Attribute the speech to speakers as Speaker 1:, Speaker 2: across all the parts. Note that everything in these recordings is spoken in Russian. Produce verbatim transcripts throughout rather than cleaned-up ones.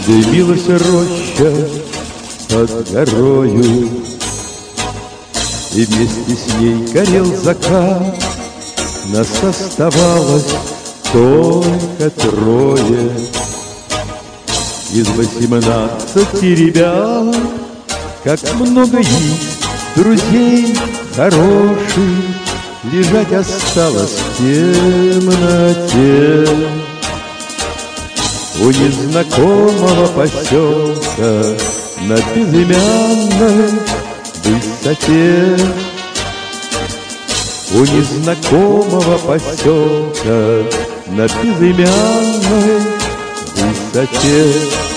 Speaker 1: Дымилась роща под горою, и вместе с ней горел закат. Нас оставалось только трое из восемнадцати ребят. Как много их, друзей хороших, лежать осталось в темноте у незнакомого поселка на безымянной высоте. У незнакомого поселка на безымянной высоте.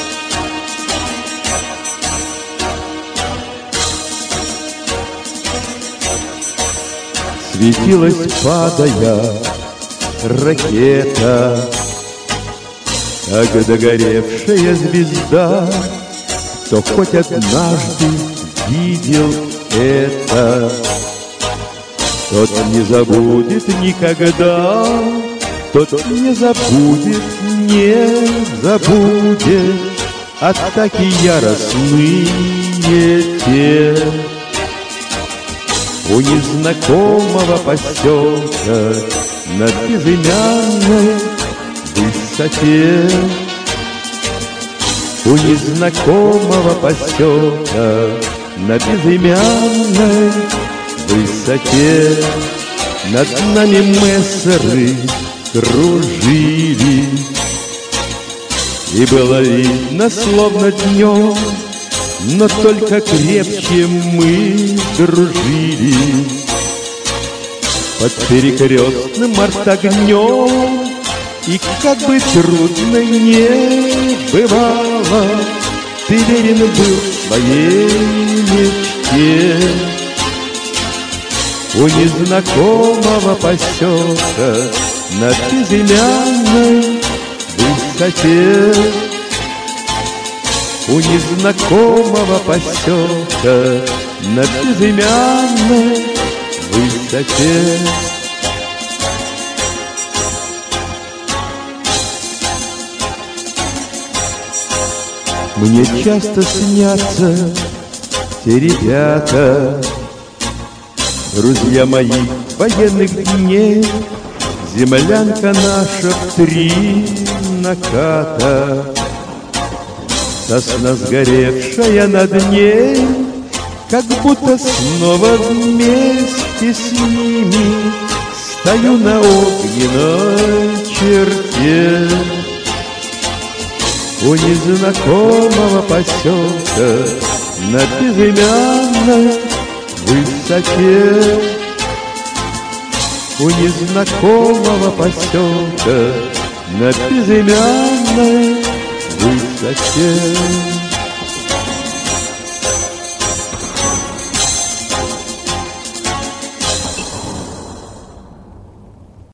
Speaker 1: Светилась, падая, ракета, как догоревшая звезда. Кто хоть однажды видел это, тот не забудет никогда, тот не забудет, не забудет атаки яростные те. У незнакомого поселка на безымянной высоте. У незнакомого поселка на безымянной высоте. Над нами мессеры кружили, и было видно, словно днем, но только крепче мы дружили. Под перекрестным артогнем, и как бы трудно не бывало, ты верен был в своей мечте. У незнакомого поселка на безымянной высоте. У незнакомого поселка на безымянной высоте. Мне часто снятся те ребята, друзья мои военных дней. Землянка наша в три наката, сосна сгоревшая над ней, как будто снова вместе с ними стою на огненной черте. У незнакомого поселка на безымянной высоте. У незнакомого поселка на безымянной высоте.